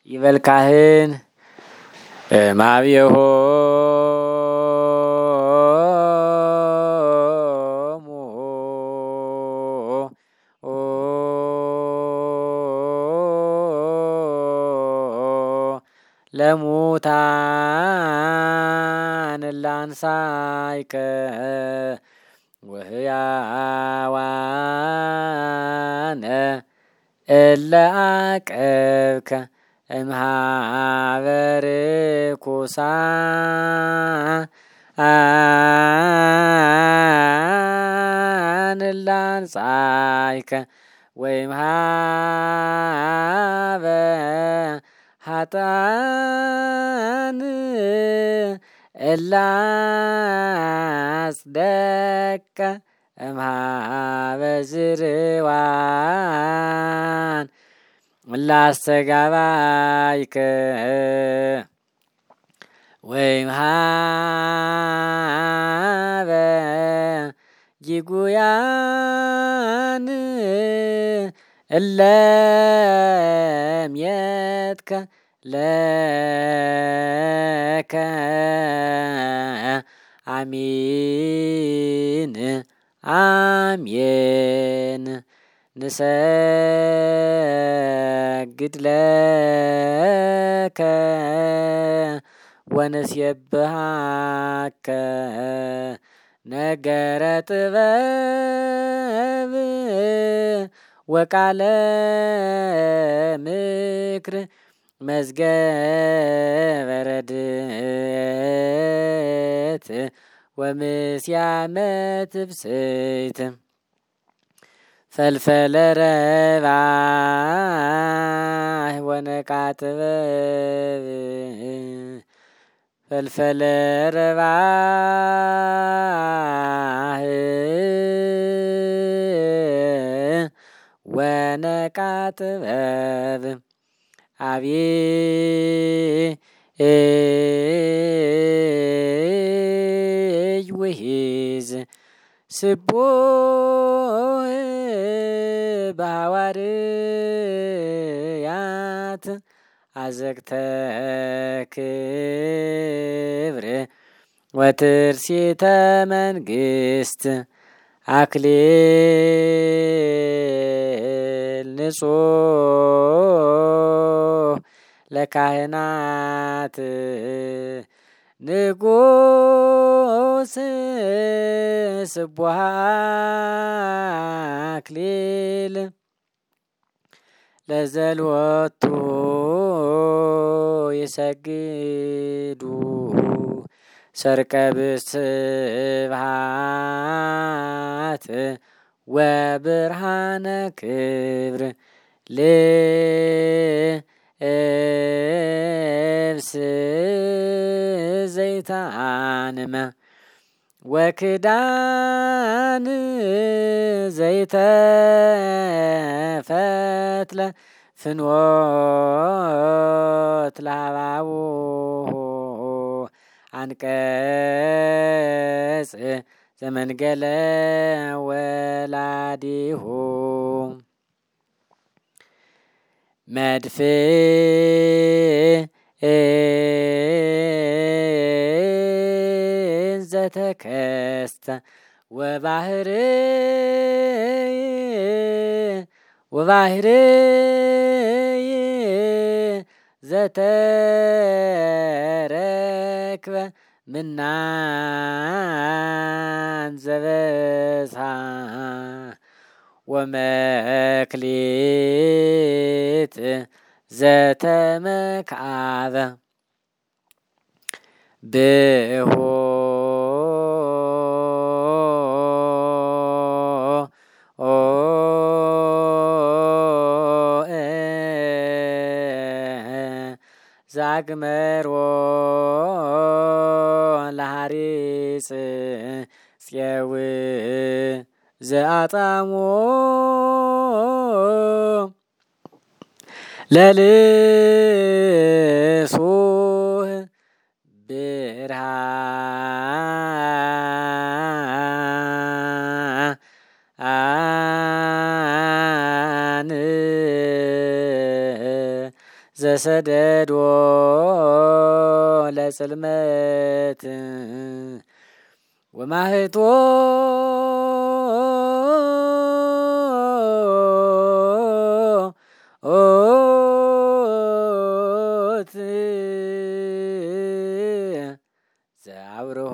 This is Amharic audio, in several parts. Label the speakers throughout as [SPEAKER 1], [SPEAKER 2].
[SPEAKER 1] ይበልካህን ማብየሆ ለሙታን ላንሳይከ ወህያዋነ እለ አቀብከ እምኀበ ርኩሳን ላንሳይከ ወእምኀበ ኃጥኣን እለ አጽደቅከ እምኀበ ዝርዋን ላስተጋባይከ ወእምኀበ ጊጉያን እለ እምየትከ ለከ አሚን አሜን ንሰግድ ለከ ወንሴብሐከ ነገረ ጥበብ ወቃለ ምክር መዝገበ ረድኤት ወምስያመ ትፍስሕት ፈልፈለ ረባህ ወነቃ ጥበብ ፈልፈለ ረባህ ወነቃ ጥበብ አብይ ውሒዝ ስቡሕ በሐዋርያት አዘግተ ክብር ወትርሲተ መንግሥት አክሊል ንጹሕ ለካህናት ንጉሥ ስቡሕ አክሊል ለዘልወቱ ይሰግዱ ሰርቀ ብስብሐት ወብርሃነ ክብር ልብስ ዘይተአንመ ወክዳን ዘይተፈትለ ፍኖት ለሃባቡ አንቀጽ ዘመንገለ ወላዲሁ መድፍ ዘተከስተ ወባህር ዘተረክበ ምናን ዘበዝሐ ወመክሊት ዘተመክዓበ ብሆ ዛግመሮ ለሐሪጽ ጽየው ዘአጣሞ ለልሱህ ብርሃን ዘሰደዶ ለጽልመት ወማህቶ ዘአብርሆ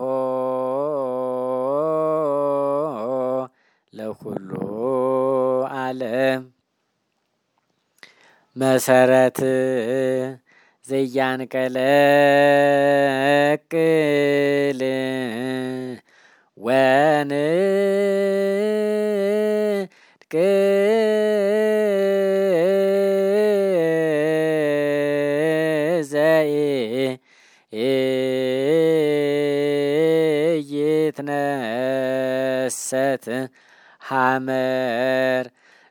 [SPEAKER 1] ለኩሉ ዓለም መሰረት ዘያንቀለቅል ወንድቅ ዘኢይትነሰት ሐመር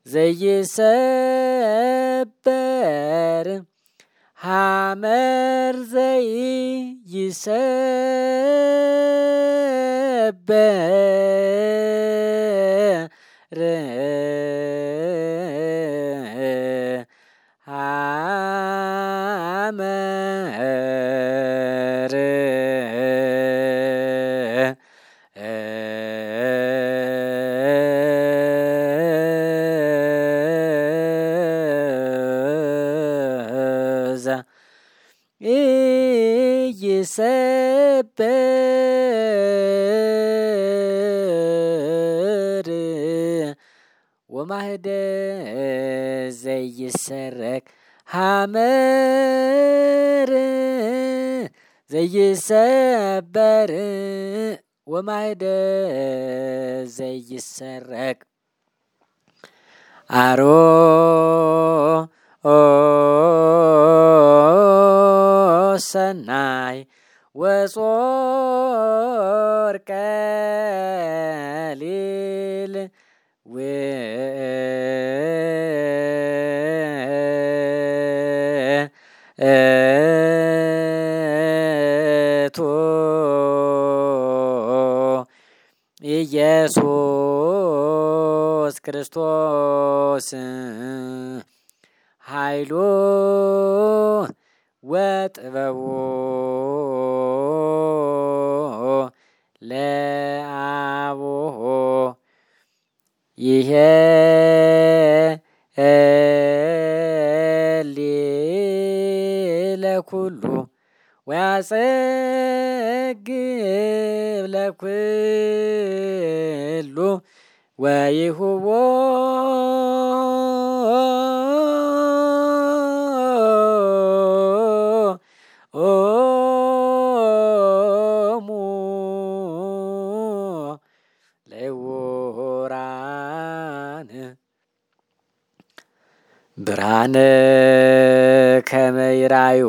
[SPEAKER 1] ዘይሰበር ሐመር ዘይሰበር ሐመር ኢይሰበር ወማህደ ዘይሰረክ ሐመር ዘይሰበር ወማህደ ዘይሰረክ አሮ ሰናይ ወጾር ቀሊል ውእቱ ኢየሱስ ክርስቶስ ኃይሉ ወጥበቡ ለአቡሁ ይሄሊ ለኩሉ ወያጸግብ ለኩሉ ወይሁቦ ብርሃነ ከመ ይራዩ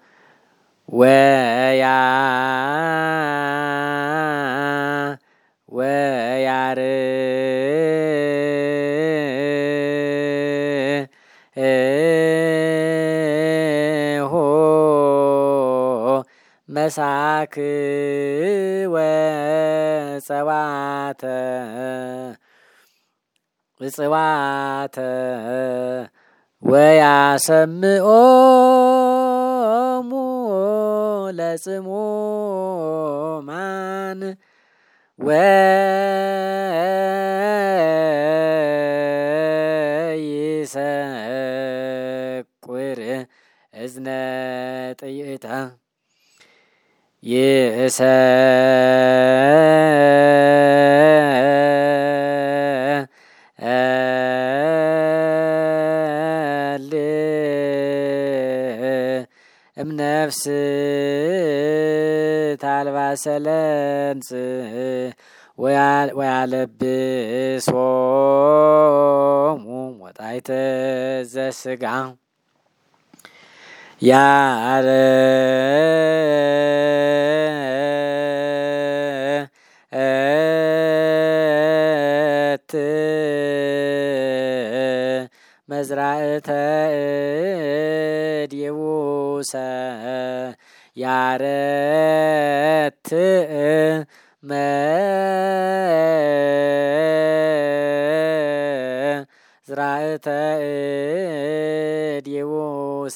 [SPEAKER 1] ወያርሆ መሳክ ወጸዋተ እጽዋተ ወያሰምዖሙ ለጽሙማን ወይሰቁር እዝነ ጥይታ እምነፍስ ታልባሰ ለምጽ ወያለብሶሙ ሞጣይተ ዘሥጋ ያረት መዝራእተ ዲቡሰ ያረት መዝራእተ ዲቡሰ ሐሙሰ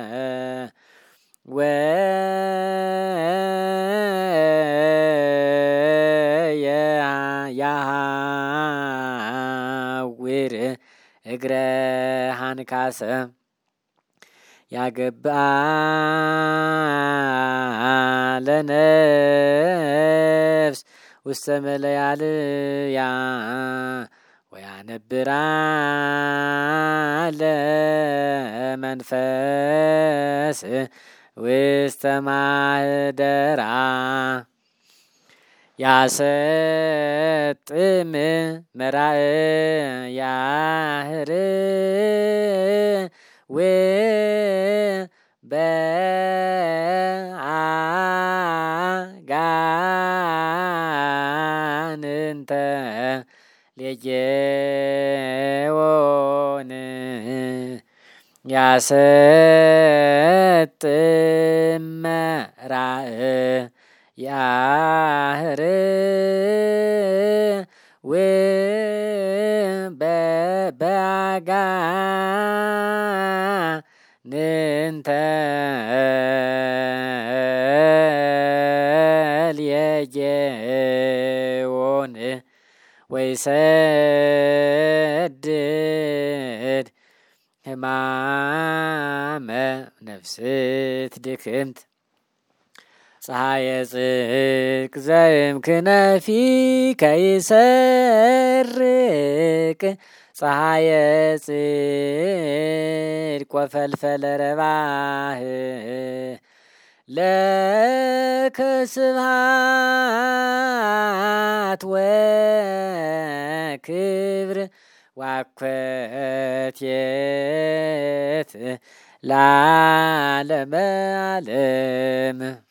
[SPEAKER 1] ያሐውር እግረ ሃንካሰ ያገብአ ለነፍስ ውስተ መለያልያ ወያነብራ ለመንፈስ ውስተ ማህደራ ያሰጥም መራእ ያህር በአጋንንተ ሌጌዎን ያሰጥም መራእ ያህር በአጋንንተ ሌጌዎን ወይሰድድ ሕማመ ነፍስት ድክምት ፀሐየ ጽድቅ ዘእምክነፊከ ይሰርቅ ፀሐየ ጽድቅ ወፈልፈለ ረባህ ለከ ስብሐት ወክብር ዋኮቴት ለዓለመ ዓለም